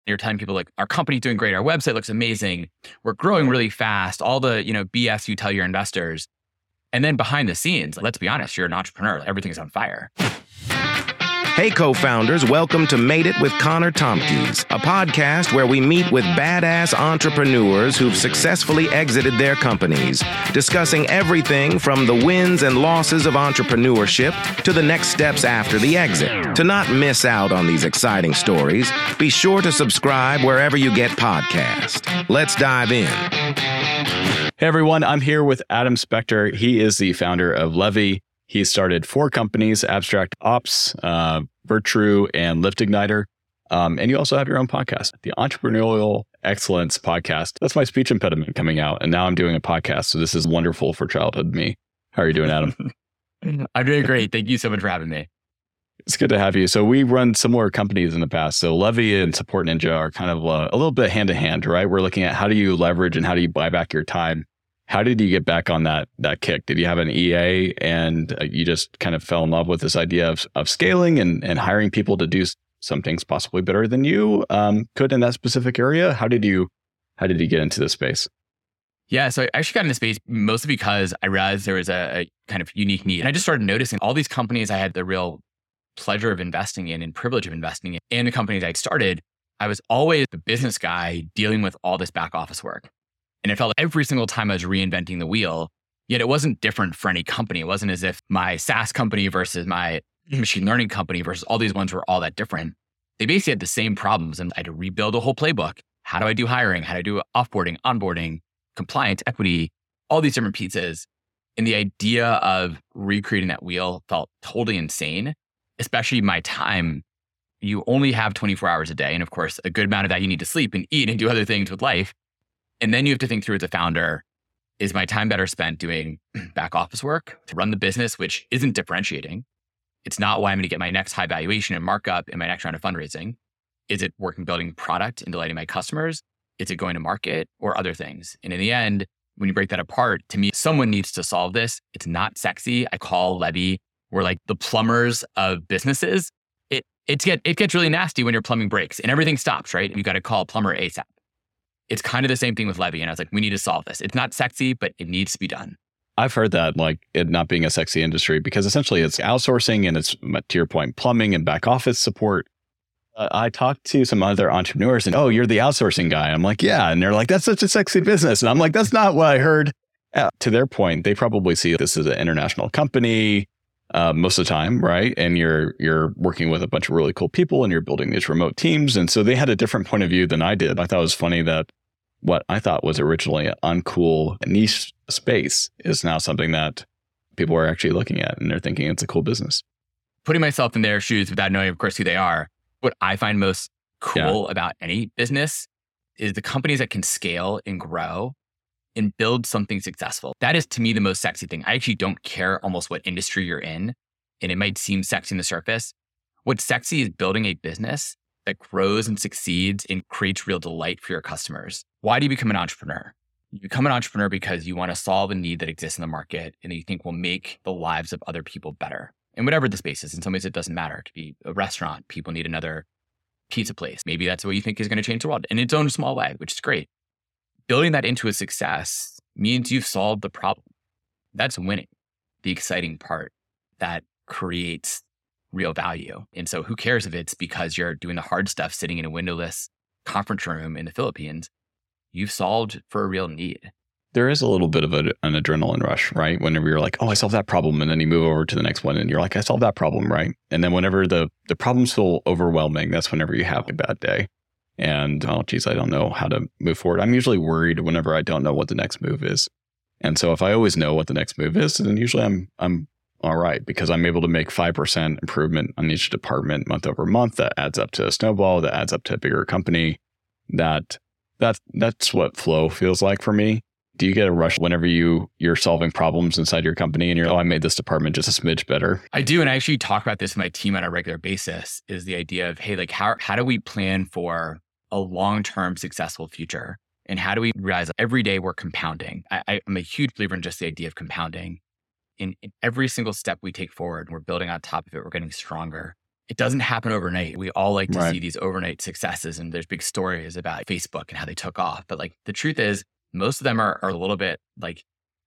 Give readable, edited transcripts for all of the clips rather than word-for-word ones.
You're telling people like, our company's doing great. Our website looks amazing. We're growing really fast. All the, BS you tell your investors. And then behind the scenes, let's be honest, you're an entrepreneur. Everything's on fire. Hey, co-founders, welcome to Made It with Connor Tompkins, a podcast where we meet with badass entrepreneurs who've successfully exited their companies, discussing everything from the wins and losses of entrepreneurship to the next steps after the exit. To not miss out on these exciting stories, be sure to subscribe wherever you get podcasts. Let's dive in. Hey, everyone. I'm here with Adam Spector. He is the founder of Levy. He started 4 companies, Abstract Ops, Virtrue, and Lift Igniter. And you also have your own podcast, the Entrepreneurial Excellence Podcast. That's my speech impediment coming out. And now I'm doing a podcast. So this is wonderful for childhood me. How are you doing, Adam? I'm doing great. Thank you so much for having me. It's good to have you. So we run similar companies in the past. So Levy and Support Ninja are kind of a little bit hand to hand, right? We're looking at how do you leverage and how do you buy back your time? How did you get back on that kick? Did you have an EA and you just kind of fell in love with this idea of scaling and hiring people to do some things possibly better than you could in that specific area? How did you get into this space? Yeah, so I actually got into space mostly because I realized there was a kind of unique need. And I just started noticing all these companies I had the real pleasure of investing in and privilege of investing in. And the companies I'd started, I was always the business guy dealing with all this back office work. And it felt like every single time I was reinventing the wheel, yet it wasn't different for any company. It wasn't as if my SaaS company versus my machine learning company versus all these ones were all that different. They basically had the same problems and I had to rebuild a whole playbook. How do I do hiring? How do I do offboarding, onboarding, compliance, equity, all these different pieces. And the idea of recreating that wheel felt totally insane, especially my time. You only have 24 hours a day. And of course, a good amount of that you need to sleep and eat and do other things with life. And then you have to think through as a founder, is my time better spent doing back office work to run the business, which isn't differentiating? It's not why I'm going to get my next high valuation and markup in my next round of fundraising. Is it working building product and delighting my customers? Is it going to market or other things? And in the end, when you break that apart, to me, someone needs to solve this. It's not sexy. I call Levy, we're like the plumbers of businesses. It gets really nasty when your plumbing breaks and everything stops, right? You got to call a plumber ASAP. It's kind of the same thing with Levy. And I was like, we need to solve this. It's not sexy, but it needs to be done. I've heard that, like it not being a sexy industry because essentially it's outsourcing and it's, to your point, plumbing and back office support. I talked to some other entrepreneurs and, oh, you're the outsourcing guy. I'm like, yeah. And they're like, that's such a sexy business. And I'm like, that's not what I heard. To their point, they probably see this as an international company most of the time, right? And you're working with a bunch of really cool people and you're building these remote teams. And so they had a different point of view than I did. I thought it was funny that what I thought was originally an uncool niche space is now something that people are actually looking at and they're thinking it's a cool business. Putting myself in their shoes without knowing, of course, who they are. What I find most cool about any business is the companies that can scale and grow and build something successful. That is, to me, the most sexy thing. I actually don't care almost what industry you're in, and it might seem sexy on the surface. What's sexy is building a business that grows and succeeds and creates real delight for your customers. Why do you become an entrepreneur? You become an entrepreneur because you want to solve a need that exists in the market and that you think will make the lives of other people better. And whatever the space is, in some ways it doesn't matter. It could be a restaurant. People need another pizza place. Maybe that's what you think is going to change the world in its own small way, which is great. Building that into a success means you've solved the problem. That's winning, the exciting part that creates real value. And so who cares if it's because you're doing the hard stuff sitting in a windowless conference room in the Philippines? You've solved for a real need. There is a little bit of an adrenaline rush, right? Whenever you're like, oh, I solved that problem. And then you move over to the next one and you're like, I solved that problem, right? And then whenever the problems feel overwhelming, that's whenever you have a bad day. And, oh, geez, I don't know how to move forward. I'm usually worried whenever I don't know what the next move is. And so if I always know what the next move is, then usually I'm all right, because I'm able to make 5% improvement on each department month over month. That adds up to a snowball, that adds up to a bigger company. That's what flow feels like for me. Do you get a rush whenever you're solving problems inside your company and you're, I made this department just a smidge better? I do. And I actually talk about this with my team on a regular basis, is the idea of, hey, like how do we plan for a long-term successful future? And how do we realize every day we're compounding? I'm a huge believer in just the idea of compounding. In every single step we take forward, we're building on top of it, we're getting stronger. it doesn't happen overnight. We all like to Right. see these overnight successes, and there's big stories about Facebook and how they took off. But like the truth is, most of them are a little bit like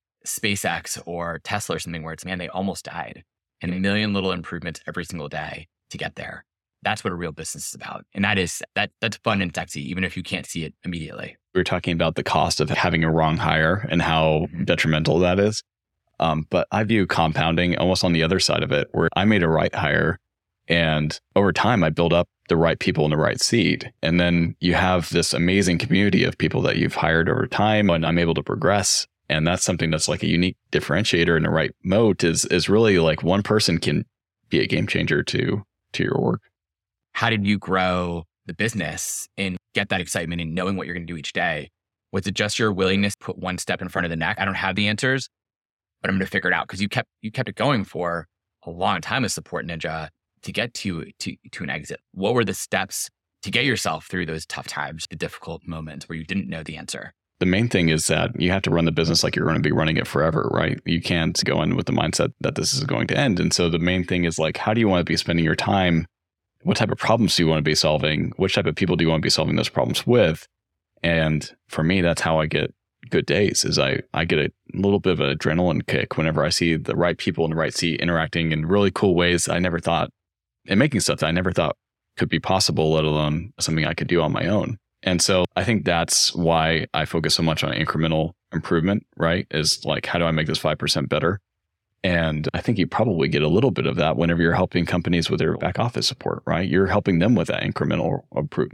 SpaceX or Tesla or something where it's, man, they almost died. And a million little improvements every single day to get there. That's what a real business is about. And that's fun and sexy, even if you can't see it immediately. We were talking about the cost of having a wrong hire and how detrimental that is. But I view compounding almost on the other side of it, where I made a right hire and over time I build up the right people in the right seat. And then you have this amazing community of people that you've hired over time, and I'm able to progress. And that's something that's like a unique differentiator in the right moat is really like one person can be a game changer to your work. How did you grow the business and get that excitement and knowing what you're going to do each day? Was it just your willingness to put one step in front of the next? I don't have the answers, but I'm going to figure it out, because you kept it going for a long time as Support Ninja to get to an exit. What were the steps to get yourself through those tough times, the difficult moments where you didn't know the answer? The main thing is that you have to run the business like you're going to be running it forever, right? You can't go in with the mindset that this is going to end. And so the main thing is like, how do you want to be spending your time? What type of problems do you want to be solving? Which type of people do you want to be solving those problems with? And for me, that's how I get good days, is I get a little bit of an adrenaline kick whenever I see the right people in the right seat interacting in really cool ways I never thought, and making stuff that I never thought could be possible, let alone something I could do on my own. And so I think that's why I focus so much on incremental improvement, right? Is like, how do I make this 5% better? And I think you probably get a little bit of that whenever you're helping companies with their back office support, right? You're helping them with that incremental improvement.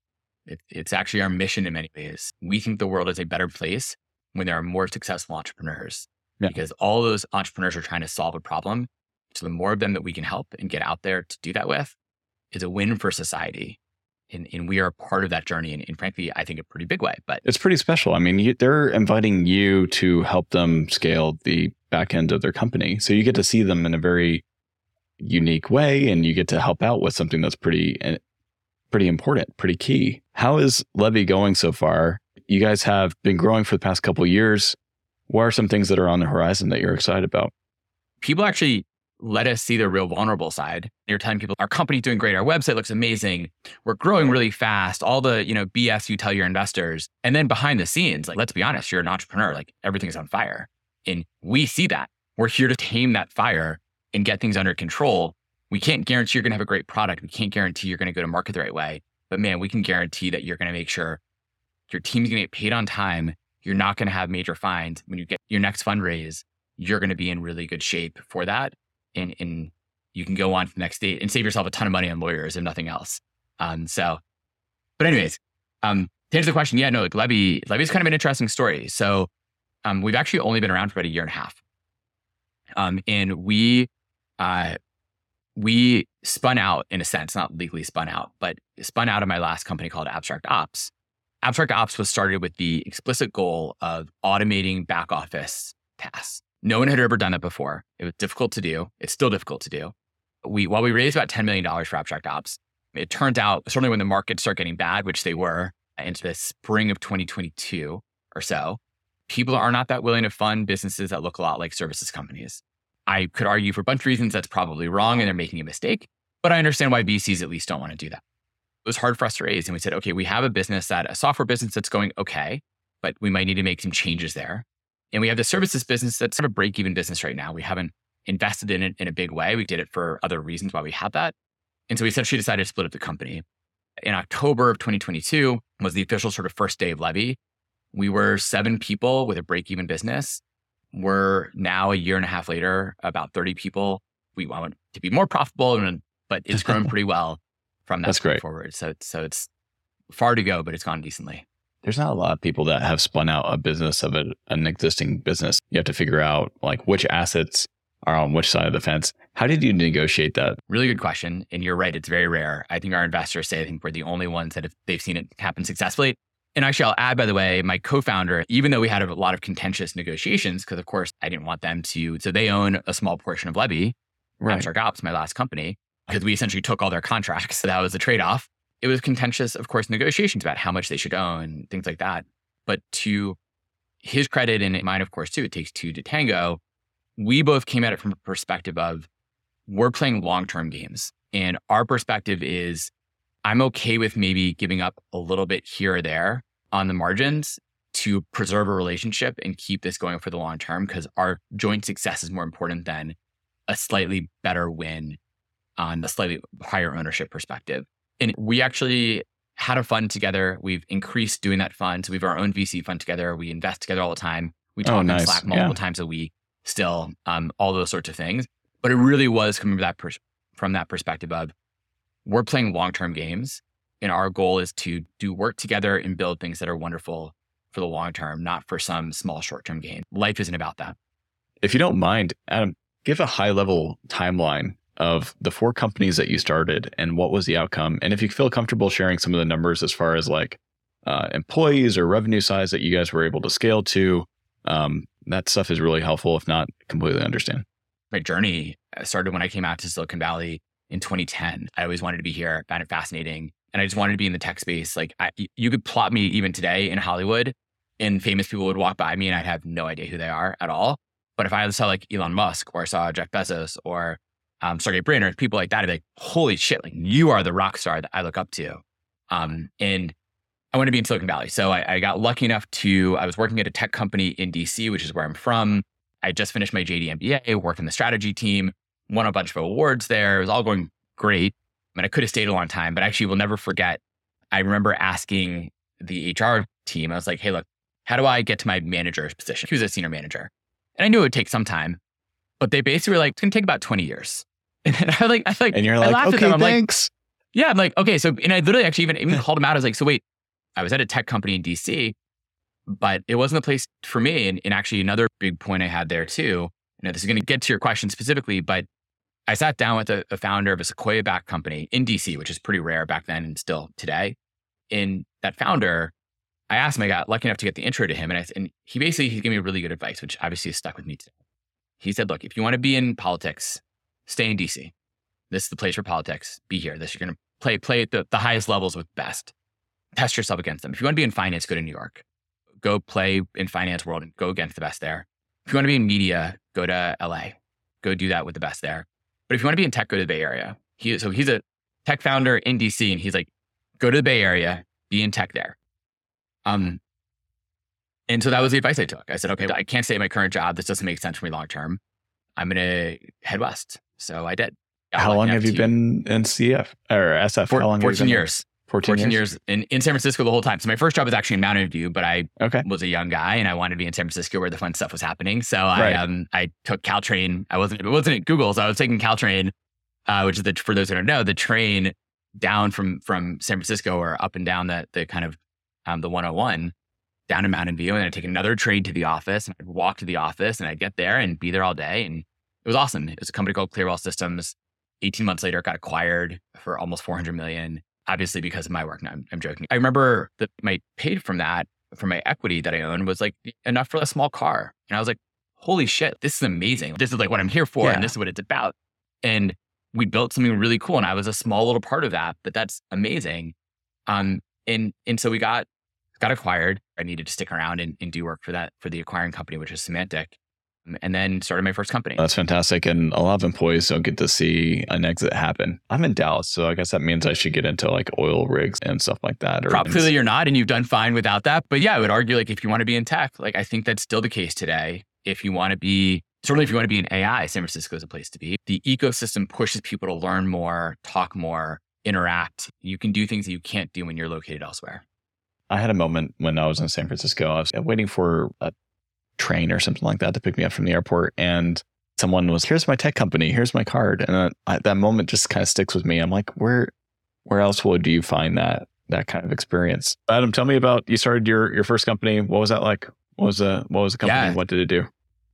It's actually our mission in many ways. We think the world is a better place when there are more successful entrepreneurs, because all those entrepreneurs are trying to solve a problem. So the more of them that we can help and get out there to do that with is a win for society. And we are part of that journey. And frankly, I think a pretty big way, but it's pretty special. I mean, they're inviting you to help them scale the back end of their company. So you get to see them in a very unique way, and you get to help out with something that's pretty important, pretty key. How is Levy going so far? You guys have been growing for the past couple of years. What are some things that are on the horizon that you're excited about? People actually let us see the real vulnerable side. You're telling people our company's doing great, our website looks amazing, we're growing really fast, all the BS you tell your investors. And then behind the scenes, like, let's be honest, you're an entrepreneur, like everything's on fire. And we see that. We're here to tame that fire and get things under control. We can't guarantee you're going to have a great product. We can't guarantee you're going to go to market the right way. But man, we can guarantee that you're going to make sure your team's going to get paid on time. You're not going to have major fines. When you get your next fundraise, you're going to be in really good shape for that. And you can go on to the next date and save yourself a ton of money on lawyers and nothing else. But anyways, to answer the question, yeah, no, like Levy's kind of an interesting story. So we've actually only been around for about a year and a half. And we spun out, in a sense, not legally spun out, but spun out of my last company called Abstract Ops. Abstract Ops was started with the explicit goal of automating back office tasks. No one had ever done that before. It was difficult to do. It's still difficult to do. While we raised about $10 million for Abstract Ops, it turned out, certainly when the markets start getting bad, which they were into the spring of 2022 or so, people are not that willing to fund businesses that look a lot like services companies. I could argue for a bunch of reasons that's probably wrong and they're making a mistake, but I understand why VCs at least don't want to do that. It was hard for us to raise. And we said, okay, we have a software business that's going okay, but we might need to make some changes there. And we have the services business that's sort of break-even business right now. We haven't invested in it in a big way. We did it for other reasons why we had that. And so we essentially decided to split up the company. In October of 2022 was the official sort of first day of Levy. We were 7 people with a break-even business. We're now a year and a half later, about 30 people. We want to be more profitable, but it's grown pretty well from that point forward. So it's far to go, but it's gone decently. There's not a lot of people that have spun out a business of an existing business. You have to figure out like which assets are on which side of the fence. How did you negotiate that? Really good question. And you're right, it's very rare. I think our investors say, I think we're the only ones that they've seen it happen successfully. And actually, I'll add, by the way, my co-founder, even though we had a lot of contentious negotiations, because of course, I didn't want them to, so they own a small portion of Levy, Abstract Ops, my last company, because we essentially took all their contracts. So that was a trade-off. It was contentious, of course, negotiations about how much they should own, things like that. But to his credit and mine, of course, too, it takes two to tango. We both came at it from a perspective of we're playing long-term games. And our perspective is I'm okay with maybe giving up a little bit here or there on the margins to preserve a relationship and keep this going for the long term, because our joint success is more important than a slightly better win on a slightly higher ownership perspective. And we actually had a fund together. We've increased doing that fund. So we have our own VC fund together. We invest together all the time. We talk on Slack multiple times a week still, all those sorts of things. But it really was coming from that perspective of we're playing long-term games, and our goal is to do work together and build things that are wonderful for the long term, not for some small short-term gain. Life isn't about that. If you don't mind, Adam, give a high-level timeline of the 4 companies that you started and what was the outcome. And if you feel comfortable sharing some of the numbers as far as like employees or revenue size that you guys were able to scale to, that stuff is really helpful. If not, completely understand. My journey started when I came out to Silicon Valley in 2010. I always wanted to be here, found it fascinating. And I just wanted to be in the tech space. Like you could plot me even today in Hollywood, and famous people would walk by me and I'd have no idea who they are at all. But if I saw like Elon Musk or saw Jeff Bezos or Sergey Brin or people like that, I'd be like, holy shit, like you are the rock star that I look up to. And I wanted to be in Silicon Valley. So I got lucky enough I was working at a tech company in DC, which is where I'm from. I just finished my JD MBA, worked in the strategy team, won a bunch of awards there. It was all going great. I mean, I could have stayed a long time, but actually will never forget. I remember asking the HR team, I was like, hey, look, how do I get to my manager's position? He was a senior manager. And I knew it would take some time, but they basically were like, it's going to take about 20 years. And and you're like, okay, thanks. Yeah, I'm like, okay. So, and I literally actually even called him out. I was like, so wait, I was at a tech company in DC, but it wasn't the place for me. And actually another big point I had there too, this is going to get to your question specifically, but I sat down with a founder of a Sequoia-backed company in DC, which is pretty rare back then and still today. And that founder, I asked him, I got lucky enough to get the intro to him. And he gave me really good advice, which obviously has stuck with me today. He said, look, if you want to be in politics, stay in DC. This is the place for politics. Be here. You're going to play at the highest levels with the best. Test yourself against them. If you want to be in finance, go to New York. Go play in finance world and go against the best there. If you want to be in media, go to LA. Go do that with the best there. But if you want to be in tech, go to the Bay Area. He's a tech founder in DC, and he's like, go to the Bay Area, be in tech there. And so that was the advice I took. I said, okay, I can't stay at my current job. This doesn't make sense for me long term. I'm going to head west. So I did. How long have you been in CF or SF? How long 14 years. 14 years in San Francisco the whole time. So my first job was actually in Mountain View, but I was a young guy and I wanted to be in San Francisco where the fun stuff was happening. So I took Caltrain. It wasn't at Google, so I was taking Caltrain, which is for those who don't know, the train down from San Francisco or up and down the kind of the 101 down to Mountain View, and I'd take another train to the office, and I'd walk to the office, and I'd get there and be there all day, and it was awesome. It was a company called Clearwell Systems. 18 months later, it got acquired for almost $400 million. Obviously, because of my work. No, I'm joking. I remember that my paid from that, from my equity that I owned, was like enough for a small car. And I was like, holy shit, this is amazing. This is like what I'm here for. And this is what it's about. And we built something really cool. And I was a small little part of that, but that's amazing. And so we got acquired. I needed to stick around and do work for the acquiring company, which is Symantec. And then started my first company. That's fantastic. And a lot of employees don't get to see an exit happen. I'm in Dallas, so I guess that means I should get into like oil rigs and stuff like that. Probably you're not, and you've done fine without that. But yeah, I would argue like if you want to be in tech, like I think that's still the case today. If you want to be in AI, San Francisco is a place to be. The ecosystem pushes people to learn more, talk more, interact. You can do things that you can't do when you're located elsewhere. I had a moment when I was in San Francisco. I was waiting for a train or something like that to pick me up from the airport, and someone was, here's my tech company, here's my card. And that moment just kind of sticks with me. I'm like, where else would you find that kind of experience? Adam, tell me about, you started your first company. What was that like? What was the company? Yeah. What did it do?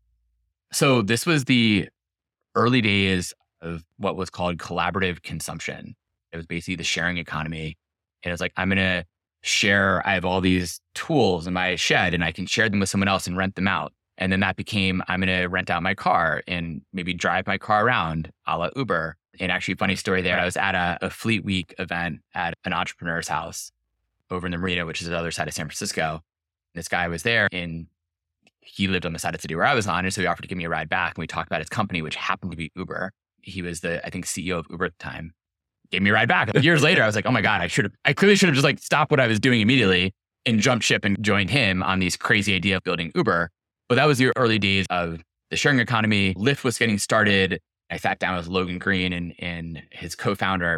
So this was the early days of what was called collaborative consumption. It was basically the sharing economy. And it was like, I'm going to share, I have all these tools in my shed and I can share them with someone else and rent them out. And then that became, I'm going to rent out my car and maybe drive my car around a la Uber. And actually, funny story there, I was at a Fleet Week event at an entrepreneur's house over in the Marina, which is the other side of San Francisco. This guy was there and he lived on the side of the city where I was on. And so he offered to give me a ride back. And we talked about his company, which happened to be Uber. He was the, I think, CEO of Uber at the time. gave me a ride back. Years later, I was like, oh my God, I clearly should have just like stopped what I was doing immediately and jumped ship and joined him on these crazy idea of building Uber. But that was the early days of the sharing economy. Lyft was getting started. I sat down with Logan Green and his co-founder,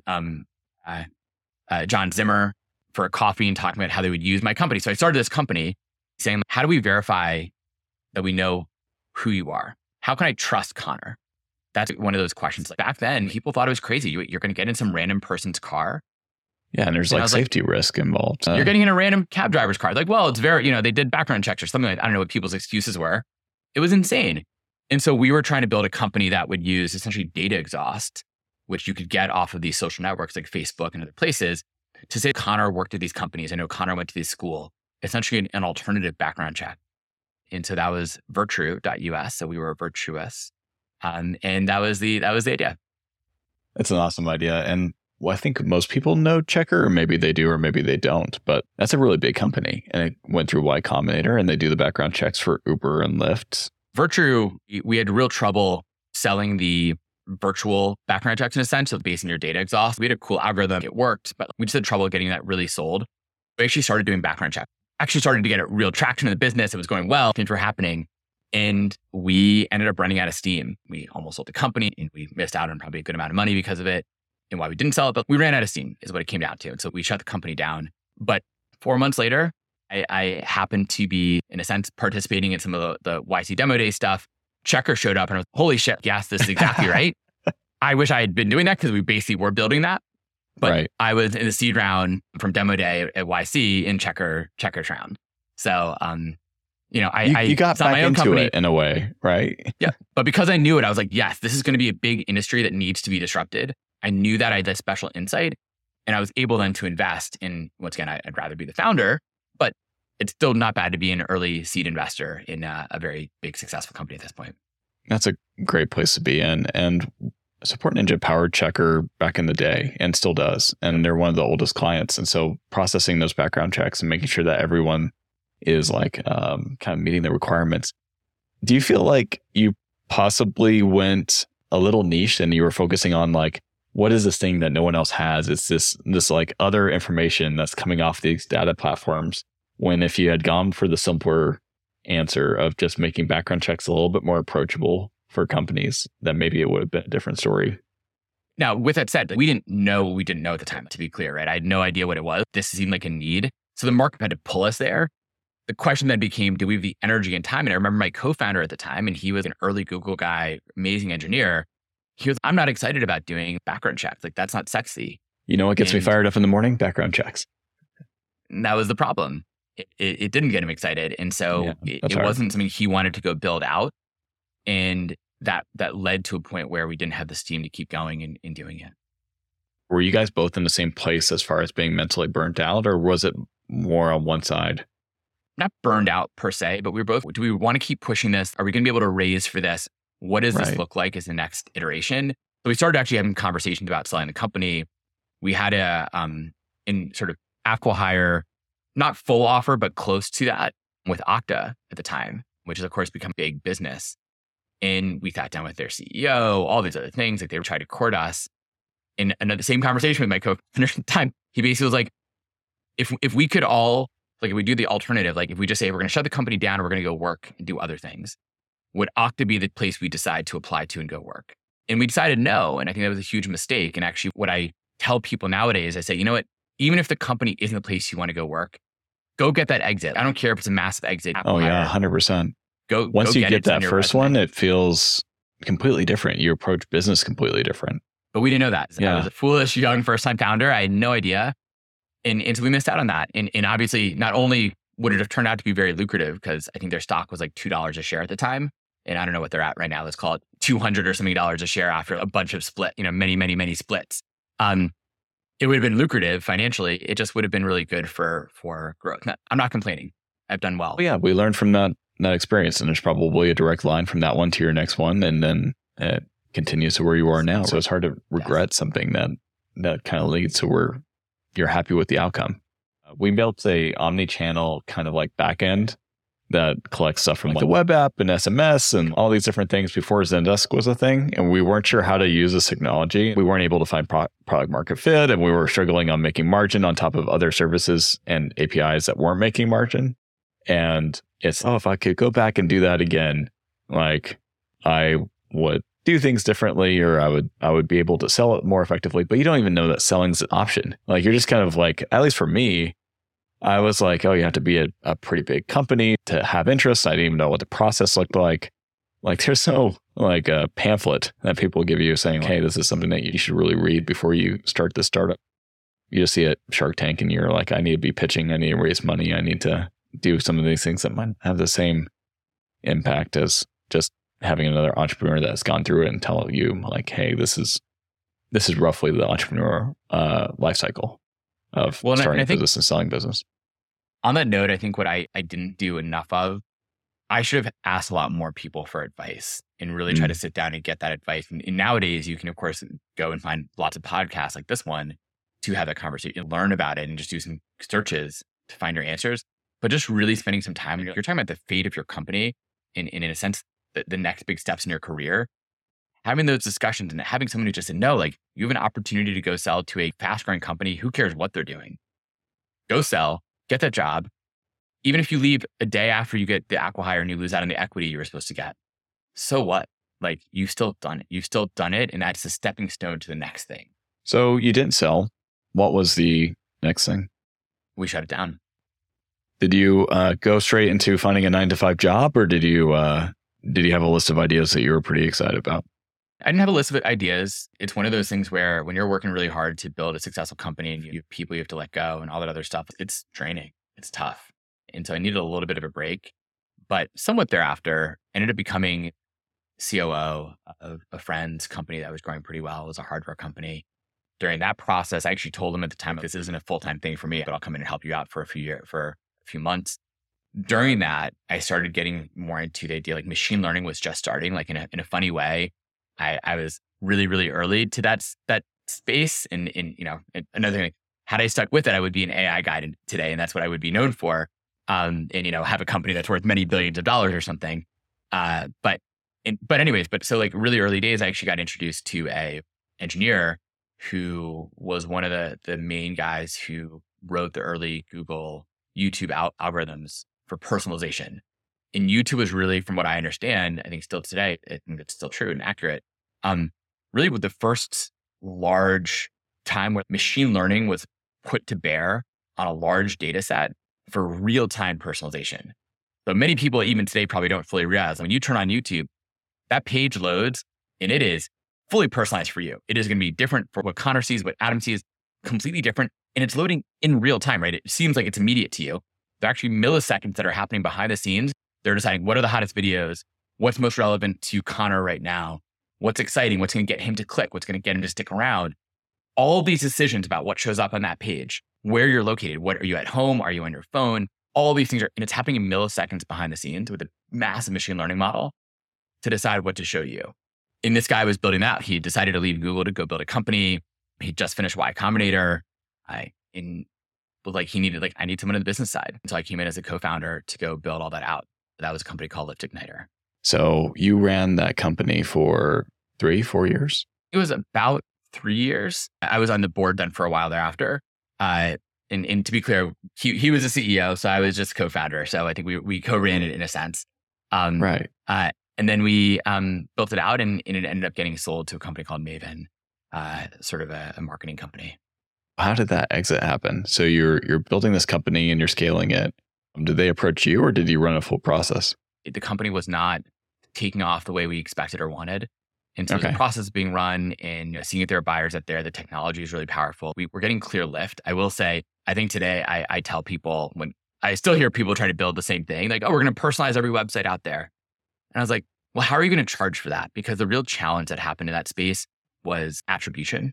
John Zimmer, for a coffee and talking about how they would use my company. So I started this company saying, how do we verify that we know who you are? How can I trust Connor? That's one of those questions. Like back then, people thought it was crazy. You're going to get in some random person's car. Yeah, and there's like safety risk involved. You're getting in a random cab driver's car. Like, well, it's very, they did background checks or something like that. I don't know what people's excuses were. It was insane. And so we were trying to build a company that would use essentially data exhaust, which you could get off of these social networks like Facebook and other places, to say Connor worked at these companies. I know Connor went to this school, essentially an alternative background check. And so that was Virtru.us. So we were virtuous. And that was the idea. It's an awesome idea. And I think most people know Checkr, or maybe they do, or maybe they don't, but that's a really big company. And it went through Y Combinator, and they do the background checks for Uber and Lyft. Virtru, we had real trouble selling the virtual background checks in a sense, so based on your data exhaust. We had a cool algorithm. It worked, but we just had trouble getting that really sold. We actually started doing background checks. Actually started to get a real traction in the business. It was going well. Things were happening. And we ended up running out of steam. We almost sold the company and we missed out on probably a good amount of money because of it. And why we didn't sell it, but we ran out of steam is what it came down to. And so we shut the company down. But 4 months later, I happened to be, in a sense, participating in some of the YC Demo Day stuff. Checkr showed up and I was, holy shit, yes, this is exactly right. I wish I had been doing that because we basically were building that. But right. I was in the seed round from Demo Day at YC in Checkr round. So, you got back my own into company. It in a way, right? Yeah. But because I knew it, I was like, yes, this is going to be a big industry that needs to be disrupted. I knew that I had this special insight and I was able then to invest in, once again, I'd rather be the founder, but it's still not bad to be an early seed investor in a very big, successful company at this point. That's a great place to be in. And Support Ninja powered Checkr back in the day and still does. And they're one of the oldest clients. And so processing those background checks and making sure that everyone is like kind of meeting the requirements. Do you feel like you possibly went a little niche and you were focusing on like, what is this thing that no one else has? It's this like other information that's coming off these data platforms. When if you had gone for the simpler answer of just making background checks a little bit more approachable for companies, then maybe it would have been a different story. Now, with that said, we didn't know what we didn't know at the time, to be clear, right? I had no idea what it was. This seemed like a need. So the market had to pull us there. The question then became, do we have the energy and time? And I remember my co-founder at the time, and he was an early Google guy, amazing engineer. He was, I'm not excited about doing background checks. Like, that's not sexy. You know what gets me fired up in the morning? Background checks. And that was the problem. It didn't get him excited. And so it wasn't something he wanted to go build out. And that led to a point where we didn't have the steam to keep going and doing it. Were you guys both in the same place as far as being mentally burnt out, or was it more on one side? Not burned out per se, but we were both, do we want to keep pushing this? Are we going to be able to raise for this? What does this look like as the next iteration? So we started actually having conversations about selling the company. We had in sort of acqui-hire, not full offer, but close to that with Okta at the time, which has of course become big business. And we sat down with their CEO, all these other things, like they were trying to court us. In the same conversation with my co-founder at the time, he basically was like, if we could all, like if we do the alternative, like if we just say we're going to shut the company down and we're going to go work and do other things, would Okta be the place we decide to apply to and go work? And we decided no. And I think that was a huge mistake. And actually what I tell people nowadays, I say, you know what, even if the company isn't the place you want to go work, go get that exit. I don't care if it's a massive exit. Oh yeah, 100%. Once you get that first one, it feels completely different. You approach business completely different. But we didn't know that. I was a foolish young first-time founder. I had no idea. And so we missed out on that. And obviously, not only would it have turned out to be very lucrative, because I think their stock was like $2 a share at the time. And I don't know what they're at right now. Let's call it $200 or something a share after a bunch of many splits. It would have been lucrative financially. It just would have been really good for growth. I'm not complaining. I've done well. Well, yeah, we learned from that experience, and there's probably a direct line from that one to your next one, and then it continues to where you are now. So it's hard to regret something that kind of leads to where you're happy with the outcome. We built a omni-channel kind of like back end that collects stuff from like the web app and SMS and all these different things before Zendesk was a thing. And we weren't sure how to use this technology. We weren't able to find product market fit, and we were struggling on making margin on top of other services and APIs that weren't making margin. And it's, if I could go back and do that again, like I would do things differently, or I would be able to sell it more effectively. But you don't even know that selling's an option. Like you're just kind of like, at least for me, I was like, oh, you have to be a pretty big company to have interest. I didn't even know what the process looked like. Like there's no like a pamphlet that people give you saying, hey, this is something that you should really read before you start this startup. You just see it Shark Tank and you're like, I need to be pitching. I need to raise money. I need to do some of these things that might have the same impact as just having another entrepreneur that's gone through it and tell you like, hey, this is roughly the entrepreneur life cycle of starting a business and selling business. On that note, I think what I didn't do enough of, I should have asked a lot more people for advice and really try to sit down and get that advice. And nowadays, you can, of course, go and find lots of podcasts like this one to have that conversation, learn about it, and just do some searches to find your answers. But just really spending some time, you're talking about the fate of your company and in a sense, the next big steps in your career. Having those discussions and having someone who just said, no, like you have an opportunity to go sell to a fast growing company. Who cares what they're doing? Go sell, get that job. Even if you leave a day after you get the acqui-hire and you lose out on the equity you were supposed to get, so what? Like you've still done it. You've still done it. And that's a stepping stone to the next thing. So you didn't sell. What was the next thing? We shut it down. Did you go straight into finding a 9-to-5 job, or did you have a list of ideas that you were pretty excited about? I didn't have a list of ideas. It's one of those things where when you're working really hard to build a successful company and you have people you have to let go and all that other stuff, it's draining. It's tough. And so I needed a little bit of a break. But somewhat thereafter, I ended up becoming COO of a friend's company that was growing pretty well. It was a hardware company. During that process, I actually told them at the time, this isn't a full-time thing for me, but I'll come in and help you out for a few months. During that, I started getting more into the idea, like machine learning was just starting, like in a funny way. I was really, really early to that space. And another thing, had I stuck with it, I would be an AI guy today. And that's what I would be known for. And have a company that's worth many billions of dollars or something. But so like really early days, I actually got introduced to a engineer who was one of the main guys who wrote the early Google YouTube algorithms for personalization. And YouTube was really, from what I understand, I think still today, I think it's still true and accurate, really with the first large time where machine learning was put to bear on a large data set for real-time personalization. So many people even today probably don't fully realize when you turn on YouTube, that page loads and it is fully personalized for you. It is going to be different for what Connor sees, what Adam sees, completely different. And it's loading in real time, right? It seems like it's immediate to you. There are actually milliseconds that are happening behind the scenes. They're deciding what are the hottest videos, what's most relevant to Connor right now, what's exciting, what's going to get him to click, what's going to get him to stick around. All these decisions about what shows up on that page, where you're located, what are you at home, are you on your phone? All these things and it's happening in milliseconds behind the scenes with a massive machine learning model to decide what to show you. And this guy was building that. He decided to leave Google to go build a company. He just finished Y Combinator. I need someone on the business side. So I came in as a co-founder to go build all that out. That was a company called Lyft Igniter. So you ran that company for 3-4 years? It was about 3 years. I was on the board then for a while thereafter. And to be clear, he was a CEO, so I was just co-founder. So I think we co-ran it in a sense. Right. And then we built it out and it ended up getting sold to a company called Maven, sort of a marketing company. How did that exit happen? So you're building this company and you're scaling it. Did they approach you or did you run a full process? The company was not taking off the way we expected or wanted. And so the process is being run and seeing if there are buyers out there. The technology is really powerful. We're getting clear lift. I will say, I think today I tell people when I still hear people try to build the same thing, like, oh, we're going to personalize every website out there. And I was like, well, how are you going to charge for that? Because the real challenge that happened in that space was attribution.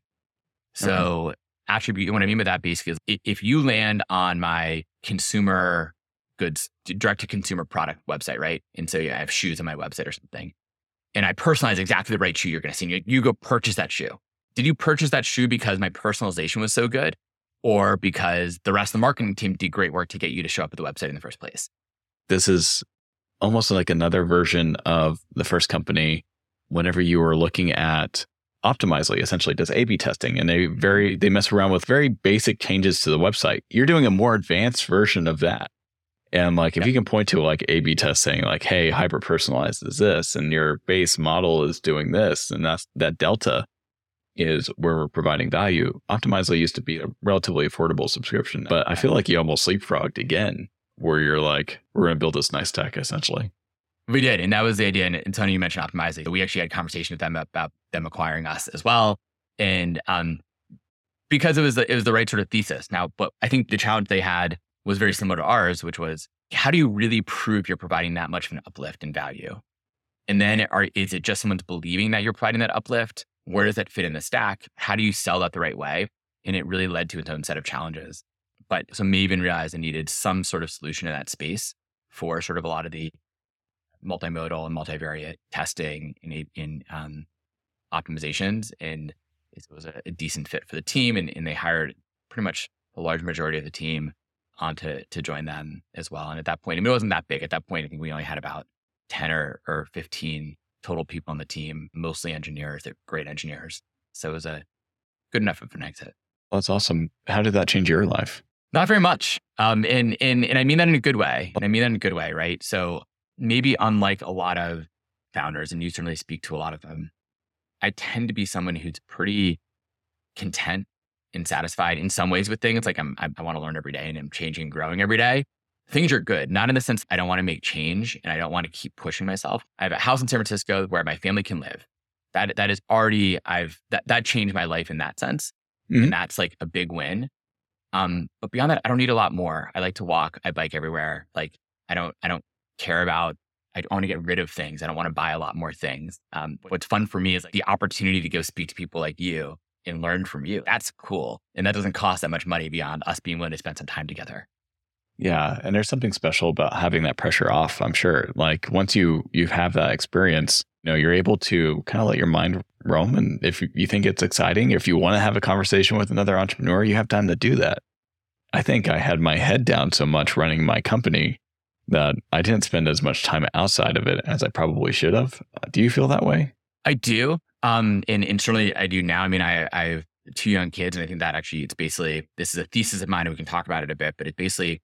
So attribute, what I mean by that basically is if you land on my consumer goods, direct to consumer product website, right? And so I have shoes on my website or something. And I personalize exactly the right shoe you're going to see. You go purchase that shoe. Did you purchase that shoe because my personalization was so good? Or because the rest of the marketing team did great work to get you to show up at the website in the first place? this is almost like another version of the first company whenever you were looking at Optimizely essentially does A/B testing, and they mess around with very basic changes to the website. You're doing a more advanced version of that. And like, if you can point to like A/B testing, like, hey, hyper personalized is this, and your base model is doing this, and that delta is where we're providing value. Optimizely used to be a relatively affordable subscription, but I feel like you almost leapfrogged again, where you're like, we're going to build this nice tech essentially. We did. And that was the idea. And Tony, you mentioned Optimizely. We actually had a conversation with them about them acquiring us as well. And because it was the right sort of thesis. Now, but I think the challenge they had was very similar to ours, which was, how do you really prove you're providing that much of an uplift in value? And then is it just someone's believing that you're providing that uplift? Where does that fit in the stack? How do you sell that the right way? And it really led to its own set of challenges. But so Maven realized it needed some sort of solution in that space for sort of a lot of the multimodal and multivariate testing in optimizations. And it was a decent fit for the team. And they hired pretty much a large majority of the team on to join them as well. And at that point, I mean, it wasn't that big. At that point, I think we only had about 10 or 15 total people on the team, mostly engineers. They're great engineers. So it was a good enough of an exit. Well, that's awesome. How did that change your life? Not very much. And I mean that in a good way. And I mean that in a good way, right? So maybe unlike a lot of founders, and you certainly speak to a lot of them, I tend to be someone who's pretty content and satisfied in some ways with things. Like I want to learn every day and I'm changing and growing every day. Things are good, not in the sense I don't want to make change and I don't want to keep pushing myself. I have a house in San Francisco where my family can live. That is already, that changed my life in that sense. Mm-hmm. And that's like a big win. But beyond that, I don't need a lot more. I like to walk. I bike everywhere. Like I don't care about, I want to get rid of things. I don't want to buy a lot more things. What's fun for me is like the opportunity to go speak to people like you and learn from you. That's cool. And that doesn't cost that much money beyond us being willing to spend some time together. Yeah. And there's something special about having that pressure off, I'm sure. Like once you have that experience, you're able to kind of let your mind roam. And if you think it's exciting, if you want to have a conversation with another entrepreneur, you have time to do that. I think I had my head down so much running my company that I didn't spend as much time outside of it as I probably should have. Do you feel that way? I do. And certainly I do now. I mean, I have 2 young kids, and I think that actually it's basically, this is a thesis of mine and we can talk about it a bit, but it's basically,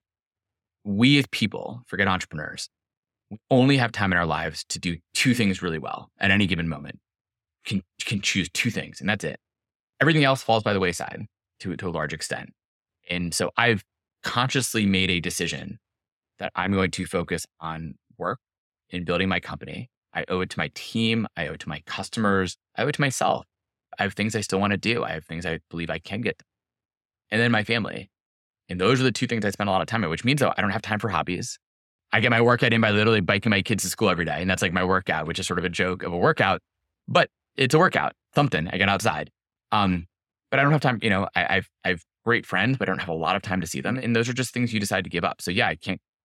we as people, forget entrepreneurs, we only have time in our lives to do 2 things really well at any given moment. You can choose 2 things and that's it. Everything else falls by the wayside to a large extent. And so I've consciously made a decision that I'm going to focus on work and building my company. I owe it to my team. I owe it to my customers. I owe it to myself. I have things I still want to do. I have things I believe I can get done. And then my family. And those are the 2 things I spend a lot of time on, which means though I don't have time for hobbies. I get my workout in by literally biking my kids to school every day. And that's like my workout, which is sort of a joke of a workout, but it's a workout, something. I get outside. But I don't have time, I've great friends, but I don't have a lot of time to see them. And those are just things you decide to give up. So yeah,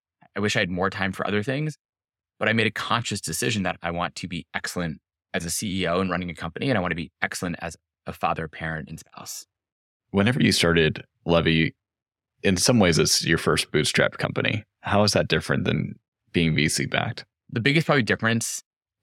I wish I had more time for other things, but I made a conscious decision that I want to be excellent as a CEO and running a company. And I want to be excellent as a father, parent, and spouse. Whenever you started Levy, in some ways it's your first bootstrapped company. How is that different than being VC backed? The biggest probably difference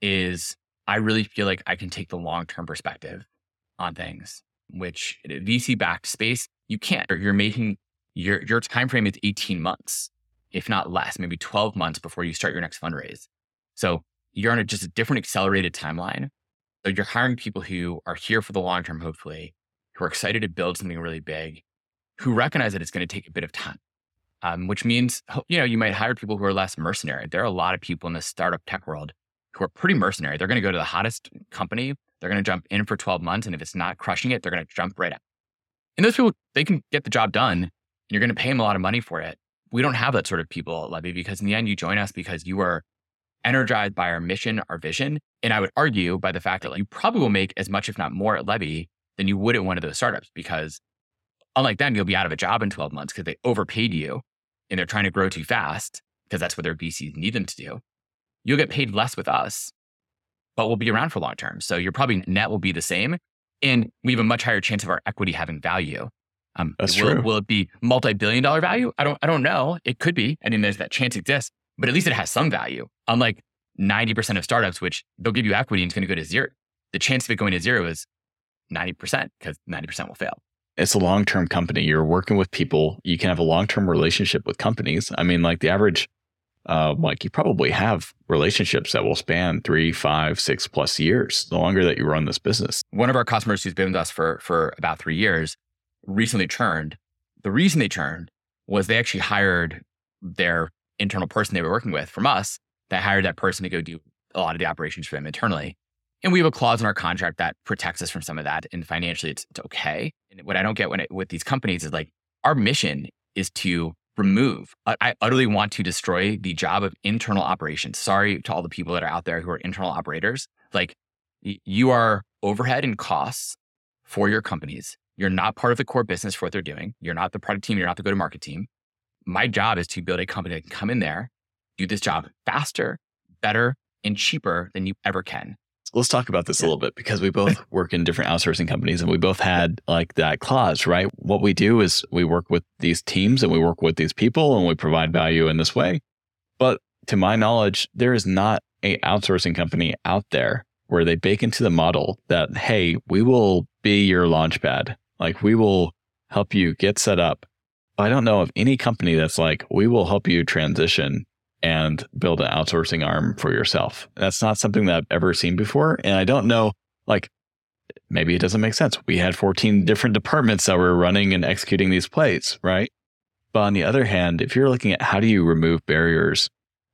is I really feel like I can take the long-term perspective on things, which in a VC backed space, you can't. You're making your time frame is 18 months, if not less, maybe 12 months before you start your next fundraise. So you're on just a different accelerated timeline. So you're hiring people who are here for the long term, hopefully, who are excited to build something really big, who recognize that it's going to take a bit of time, which means, you might hire people who are less mercenary. There are a lot of people in the startup tech world who are pretty mercenary. They're going to go to the hottest company. They're going to jump in for 12 months. And if it's not crushing it, they're going to jump right out. And those people, they can get the job done and you're going to pay them a lot of money for it. We don't have that sort of people at Levy because in the end, you join us because you are energized by our mission, our vision. And I would argue by the fact that you probably will make as much, if not more at Levy than you would at one of those startups, because unlike them, you'll be out of a job in 12 months because they overpaid you and they're trying to grow too fast because that's what their VCs need them to do. You'll get paid less with us, but we'll be around for long term. So your probably net will be the same. And we have a much higher chance of our equity having value. That's true. Will it be multi-billion-dollar value? I don't know. It could be. I mean, there's that chance exists. but at least it has some value. Unlike 90% of startups, which they'll give you equity and it's going to go to zero. The chance of it going to zero is 90% because 90% will fail. It's a long-term company. You're working with people. You can have a long-term relationship with companies. I mean, like the average, you probably have relationships that will span 3, 5, 6+ years, the longer that you run this business. One of our customers who's been with us for about 3 years recently churned. The reason they churned was they actually hired their internal person they were working with from us. They hired that person to go do a lot of the operations for them internally. And we have a clause in our contract that protects us from some of that. And financially, it's okay. And what I don't get with these companies is like, our mission is to remove. I utterly want to destroy the job of internal operations. Sorry to all the people that are out there who are internal operators. Like, you are overhead and costs for your companies. You're not part of the core business for what they're doing. You're not the product team. You're not the go-to-market team. My job is to build a company that can come in there, do this job faster, better, and cheaper than you ever can. Let's talk about this a little bit, because we both work in different outsourcing companies and we both had like that clause, right? What we do is we work with these teams and we work with these people and we provide value in this way. But to my knowledge, there is not an outsourcing company out there where they bake into the model that, hey, we will be your launchpad. Like, we will help you get set up. I don't know of any company that's like, we will help you transition and build an outsourcing arm for yourself. That's not something that I've ever seen before. And I don't know, like, maybe it doesn't make sense. We had 14 different departments that were running and executing these plays, right? But on the other hand, if you're looking at how do you remove barriers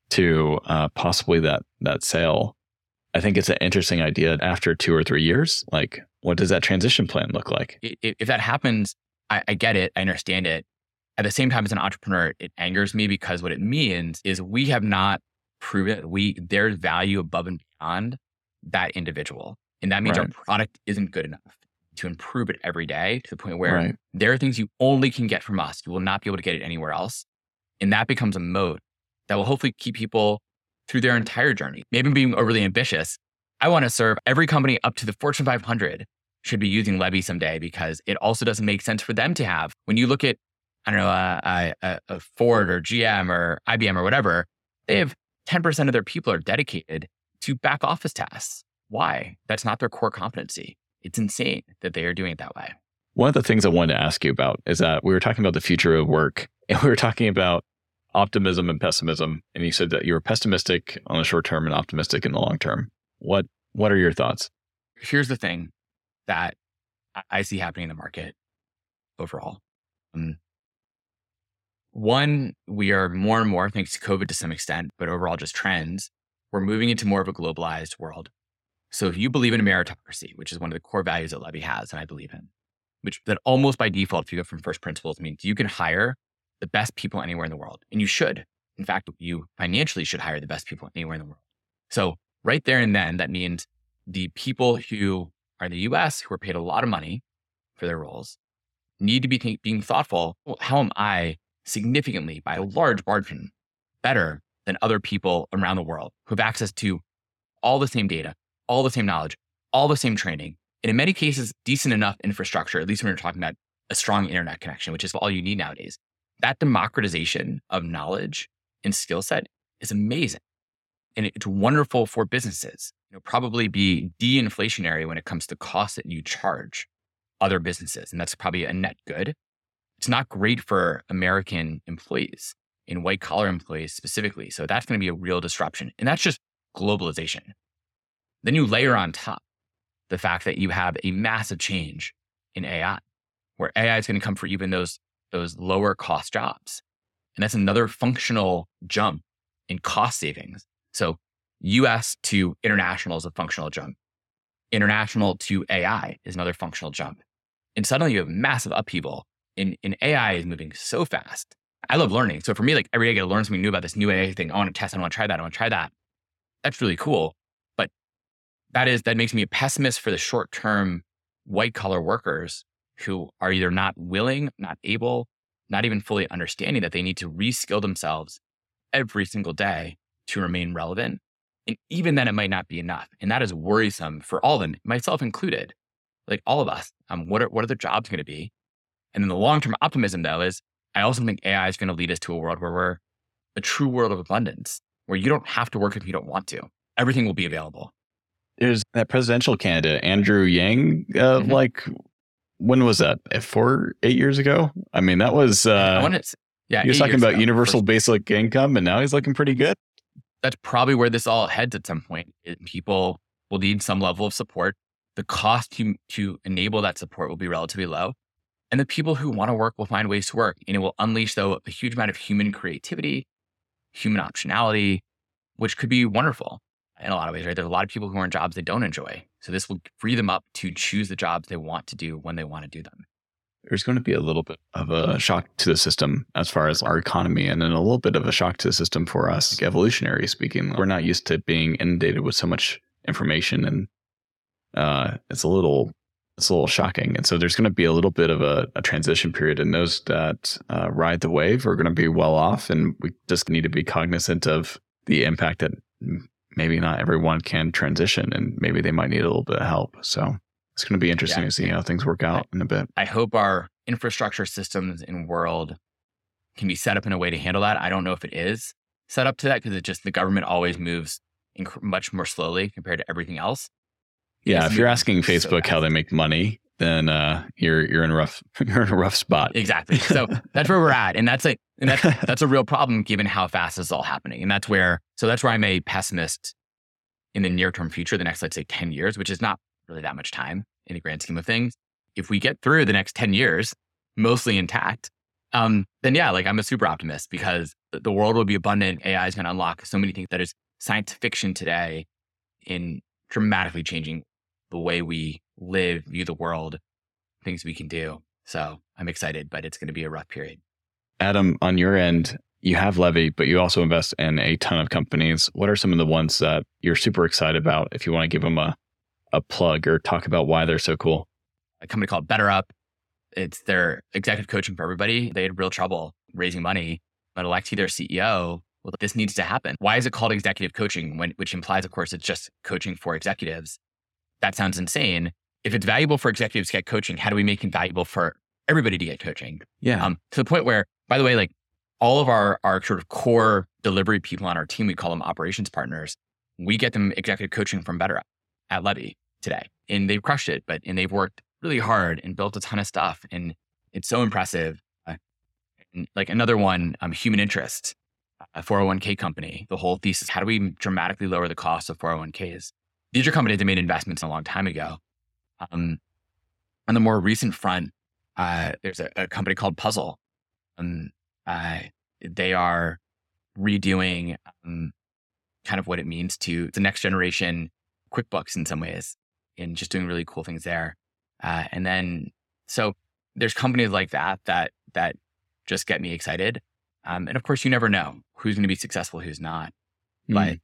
to possibly that sale, I think it's an interesting idea after 2 or 3 years. Like, what does that transition plan look like? If that happens, I get it. I understand it. At the same time, as an entrepreneur, it angers me because what it means is we have not proven there's value above and beyond that individual. And that means our product isn't good enough to improve it every day to the point where there are things you only can get from us. You will not be able to get it anywhere else. And that becomes a moat that will hopefully keep people through their entire journey. Maybe being overly ambitious. I want to serve every company up to the Fortune 500 should be using Levy someday, because it also doesn't make sense for them to have. When you look at, I don't know, a Ford or GM or IBM or whatever, they have 10% of their people are dedicated to back office tasks. Why? That's not their core competency. It's insane that they are doing it that way. One of the things I wanted to ask you about is that we were talking about the future of work, and we were talking about optimism and pessimism. And you said that you were pessimistic on the short term and optimistic in the long term. What are your thoughts? Here's the thing that I see happening in the market overall. One, we are more and more, thanks to COVID to some extent, but overall just trends, we're moving into more of a globalized world. So if you believe in a meritocracy, which is one of the core values that Levy has, and I believe in, which that almost by default, if you go from first principles, means you can hire the best people anywhere in the world. And you should. In fact, you financially should hire the best people anywhere in the world. So right there and then, that means the people who are in the US, who are paid a lot of money for their roles, need to be being thoughtful. Well, how am I significantly, by a large margin, better than other people around the world who have access to all the same data, all the same knowledge, all the same training, and in many cases, decent enough infrastructure, at least when you're talking about a strong internet connection, which is all you need nowadays. That democratization of knowledge and skill set is amazing. And it's wonderful for businesses. Probably be de-inflationary when it comes to costs that you charge other businesses. And that's probably a net good. It's not great for American employees and white collar employees specifically. So that's going to be a real disruption. And that's just globalization. Then you layer on top the fact that you have a massive change in AI, where AI is going to come for even those lower cost jobs. And that's another functional jump in cost savings. So US to international is a functional jump. International to AI is another functional jump. And suddenly you have massive upheaval. And AI is moving so fast. I love learning. So for me, like every day I get to learn something new about this new AI thing. I want to test, I want to try that, I want to try that. That's really cool. But that makes me a pessimist for the short-term white collar workers who are either not willing, not able, not even fully understanding that they need to reskill themselves every single day to remain relevant. And even then it might not be enough. And that is worrisome for all of them, myself included, like all of us. What are the jobs going to be? And then the long-term optimism, though, is I also think AI is going to lead us to a world where we're a true world of abundance where you don't have to work if you don't want to. Everything will be available. There's that presidential candidate, Andrew Yang, like, when was that? 8 years ago? I mean, that was, he was talking about universal basic income, and now he's looking pretty good. That's probably where this all heads at some point. People will need some level of support. The cost to enable that support will be relatively low. And the people who want to work will find ways to work. And it will unleash, though, a huge amount of human creativity, human optionality, which could be wonderful in a lot of ways, right? There's a lot of people who are in jobs they don't enjoy. So this will free them up to choose the jobs they want to do when they want to do them. There's going to be a little bit of a shock to the system as far as our economy, and then a little bit of a shock to the system for us, like evolutionary speaking. We're not used to being inundated with so much information, and it's a little shocking. And so there's going to be a little bit of a transition period, and those that ride the wave are going to be well off, and we just need to be cognizant of the impact that maybe not everyone can transition, and maybe they might need a little bit of help. So it's going to be interesting to see how things work out in a bit. I hope our infrastructure systems and world can be set up in a way to handle that. I don't know if it is set up to that, because the government always moves much more slowly compared to everything else. Yeah, if you're asking Facebook how they make money, then you're in a rough spot. Exactly. So that's where we're at, and that's a real problem given how fast this is all happening. And that's where I'm a pessimist in the near term future, the next, let's say, 10 years, which is not really that much time in the grand scheme of things. If we get through the next 10 years mostly intact, then yeah, like I'm a super optimist, because the world will be abundant. AI is going to unlock so many things that is science fiction today in dramatically changing the way we live, view the world, things we can do. So I'm excited, but it's going to be a rough period. Adam, on your end, you have Levy, but you also invest in a ton of companies. What are some of the ones that you're super excited about, if you want to give them a plug or talk about why they're so cool? A company called BetterUp. It's their executive coaching for everybody. They had real trouble raising money, but Alexi, their CEO, well, this needs to happen. Why is it called executive coaching? Which implies, of course, it's just coaching for executives. That sounds insane. If it's valuable for executives to get coaching, how do we make it valuable for everybody to get coaching? Yeah. To the point where, by the way, like all of our sort of core delivery people on our team, we call them operations partners. We get them executive coaching from BetterUp at Levy today, and they've crushed it. And they've worked really hard and built a ton of stuff, and it's so impressive. And like another one, Human Interest, a 401k company. The whole thesis: how do we dramatically lower the cost of 401ks? These are companies that made investments a long time ago. On the more recent front, there's a company called Puzzle. They are redoing kind of what it means to the next generation QuickBooks in some ways, and just doing really cool things there. And then, so there's companies like that just get me excited. And of course, you never know who's going to be successful, who's not. But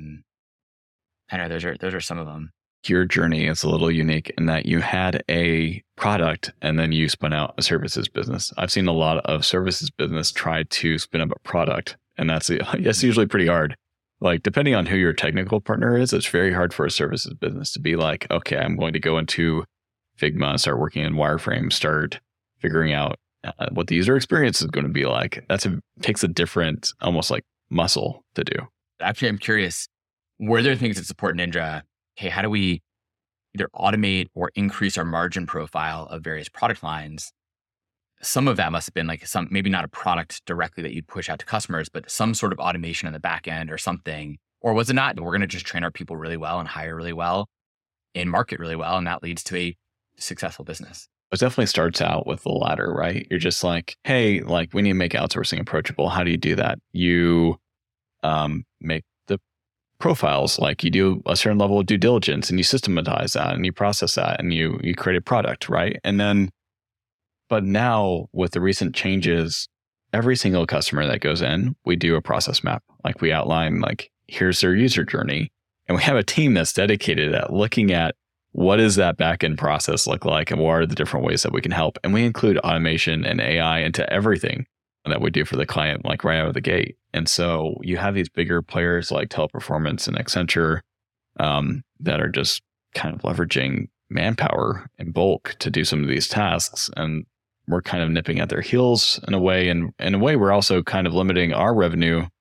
I know those are some of them. Your journey is a little unique in that you had a product and then you spun out a services business. I've seen a lot of services business try to spin up a product, and that's usually pretty hard. Like, depending on who your technical partner is, it's very hard for a services business to be like, okay, I'm going to go into Figma, start working in wireframe, start figuring out what the user experience is going to be like. Takes a different, almost like muscle to do. Actually, I'm curious, were there things that support Ninja? Hey, how do we either automate or increase our margin profile of various product lines? Some of that must have been like maybe not a product directly that you'd push out to customers, but some sort of automation on the back end or something. Or was it not? We're going to just train our people really well and hire really well and market really well, and that leads to a successful business. It definitely starts out with the latter, right? You're just like, hey, like we need to make outsourcing approachable. How do you do that? You make the profiles, like you do a certain level of due diligence and you systematize that and you process that and you create a product, right? And then, but now with the recent changes, every single customer that goes in, we do a process map. Like we outline, like, here's their user journey. And we have a team that's dedicated at looking at what does that back-end process look like and what are the different ways that we can help. And we include automation and AI into everything that we do for the client, like right out of the gate. And so you have these bigger players like Teleperformance and Accenture that are just kind of leveraging manpower in bulk to do some of these tasks. And we're kind of nipping at their heels in a way. And in a way, we're also kind of limiting our revenue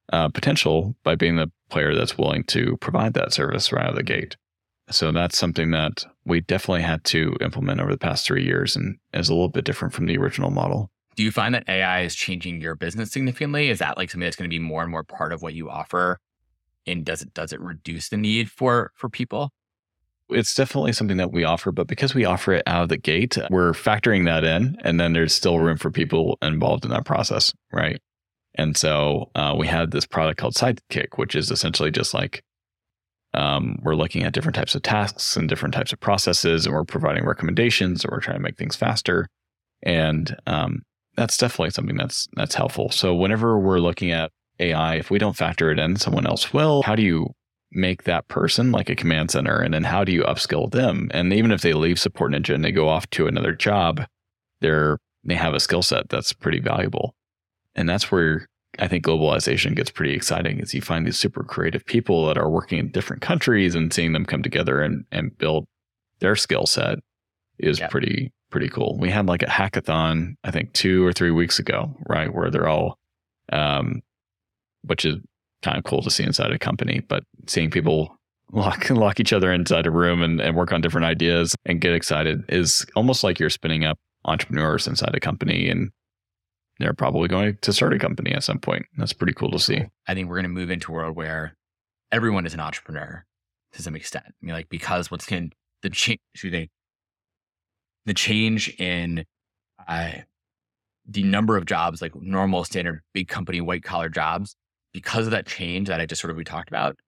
potential by being the player that's willing to provide that service right out of the gate. So that's something that we definitely had to implement over the past 3 years and is a little bit different from the original model. Do you find that AI is changing your business significantly? Is that like something that's going to be more and more part of what you offer? And does it reduce the need for people? It's definitely something that we offer, but because we offer it out of the gate, we're factoring that in, and then there's still room for people involved in that process, right? And so we have this product called Sidekick, which is essentially just like we're looking at different types of tasks and different types of processes, and we're providing recommendations, and we're trying to make things faster. And that's definitely something that's helpful. So whenever we're looking at AI, if we don't factor it in, someone else will. How do you make that person like a command center? And then how do you upskill them? And even if they leave Support Ninja and they go off to another job, they have a skill set that's pretty valuable. And that's where I think globalization gets pretty exciting, is you find these super creative people that are working in different countries, and seeing them come together and build their skill set is pretty cool. We had like a hackathon, I think 2 or 3 weeks ago, right? Where they're all, which is kind of cool to see inside a company, but seeing people lock each other inside a room and work on different ideas and get excited is almost like you're spinning up entrepreneurs inside a company, and they're probably going to start a company at some point. That's pretty cool to see. I think we're going to move into a world where everyone is an entrepreneur to some extent. I mean, like, because the change in the number of jobs, like normal, standard, big company, white collar jobs, because of that change that we talked about,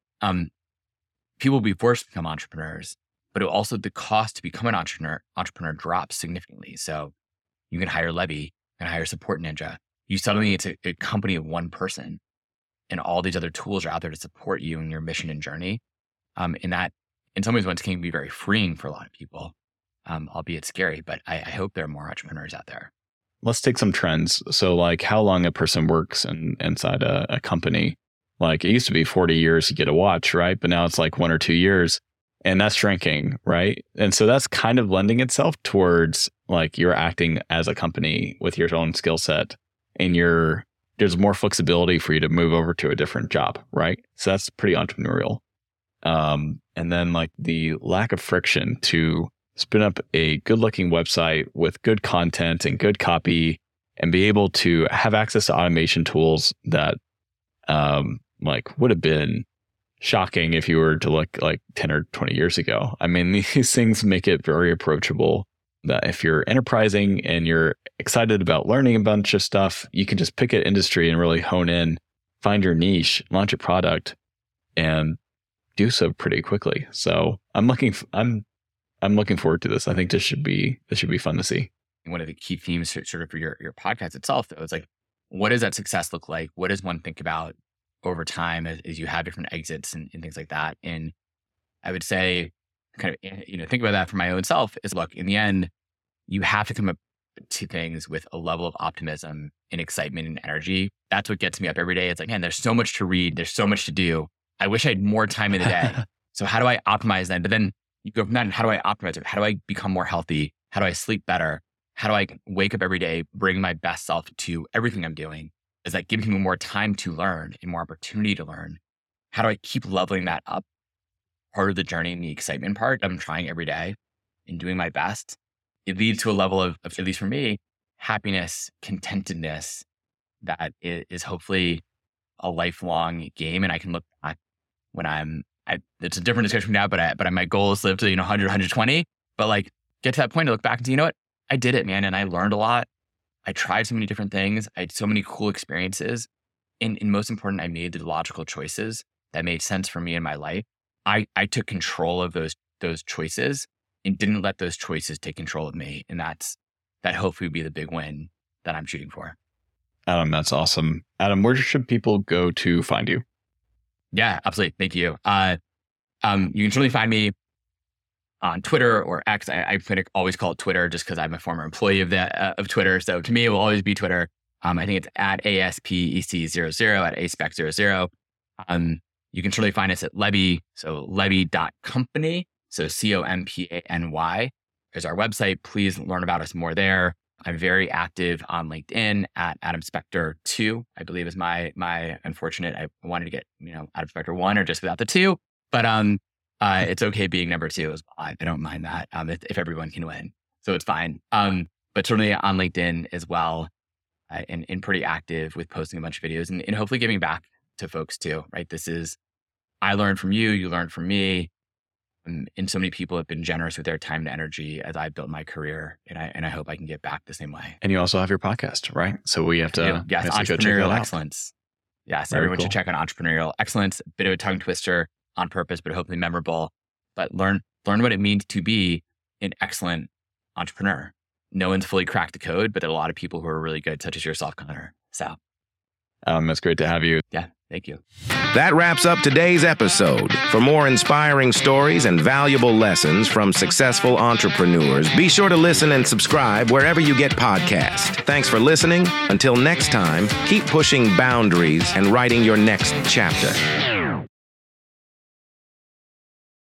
people will be forced to become entrepreneurs, but also the cost to become an entrepreneur drops significantly. So you can hire Levy, you can hire Support Ninja. It's a company of one person, and all these other tools are out there to support you in your mission and journey. And that, in some ways, can be very freeing for a lot of people, albeit scary. But I hope there are more entrepreneurs out there. Let's take some trends. So like how long a person works inside a company. Like it used to be 40 years to get a watch, right? But now it's like 1 or 2 years, and that's shrinking, right? And so that's kind of lending itself towards like you're acting as a company with your own skill set, and there's more flexibility for you to move over to a different job, right? So that's pretty entrepreneurial. And then like the lack of friction to spin up a good looking website with good content and good copy, and be able to have access to automation tools that like would have been shocking if you were to look like 10 or 20 years ago. I mean, these things make it very approachable, that if you're enterprising and you're excited about learning a bunch of stuff, you can just pick an industry and really hone in, find your niche, launch a product, and do so pretty quickly. So I'm looking forward to this. I think this should be fun to see. One of the key themes sort of for your podcast itself, though, is like, what does that success look like? What does one think about over time as you have different exits and things like that? And I would say, kind of, think about that for my own self is, look, in the end, you have to come up to things with a level of optimism and excitement and energy. That's what gets me up every day. It's like, man, there's so much to read. There's so much to do. I wish I had more time in the day. So how do I optimize that? But then you go from that, and how do I optimize it? How do I become more healthy? How do I sleep better? How do I wake up every day, bring my best self to everything I'm doing? Is that giving me more time to learn and more opportunity to learn? How do I keep leveling that up? Part of the journey and the excitement part, I'm trying every day and doing my best. It leads to a level of, at least for me, happiness, contentedness that is hopefully a lifelong game. And I can look back when it's a different discussion now, but my goal is to live to 100, 120. But like get to that point to look back and say, you know what? I did it, man. And I learned a lot. I tried so many different things. I had so many cool experiences. And most important, I made the logical choices that made sense for me in my life. I took control of those choices and didn't let those choices take control of me. And that hopefully would be the big win that I'm shooting for. Adam, that's awesome. Adam, where should people go to find you? Yeah, absolutely. Thank you. You can certainly find me on Twitter or X. I always call it Twitter just because I'm a former employee of Twitter. So to me, it will always be Twitter. I think it's at ASPEC00, at ASPEC00. You can certainly find us at Levy, so levy.company, so COMPANY is our website. Please learn about us more there. I'm very active on LinkedIn at Adam Spector 2, I believe is my unfortunate. I wanted to get, Adam Spector 1 or just without the 2, but it's okay being number 2 as well. I don't mind that if everyone can win. So it's fine. But certainly on LinkedIn as well, and pretty active with posting a bunch of videos and hopefully giving back to folks too, right? I learned from you, you learned from me. And so many people have been generous with their time and energy as I built my career. And I hope I can get back the same way. And you also have your podcast, right? So we have to, yes, Entrepreneurial Excellence. Yes, everyone should check on Entrepreneurial Excellence. A bit of a tongue twister on purpose, but hopefully memorable. But learn what it means to be an excellent entrepreneur. No one's fully cracked the code, but there are a lot of people who are really good, such as yourself, Connor. So it's great to have you. Yeah, thank you. That wraps up today's episode. For more inspiring stories and valuable lessons from successful entrepreneurs, be sure to listen and subscribe wherever you get podcasts. Thanks for listening. Until next time, keep pushing boundaries and writing your next chapter.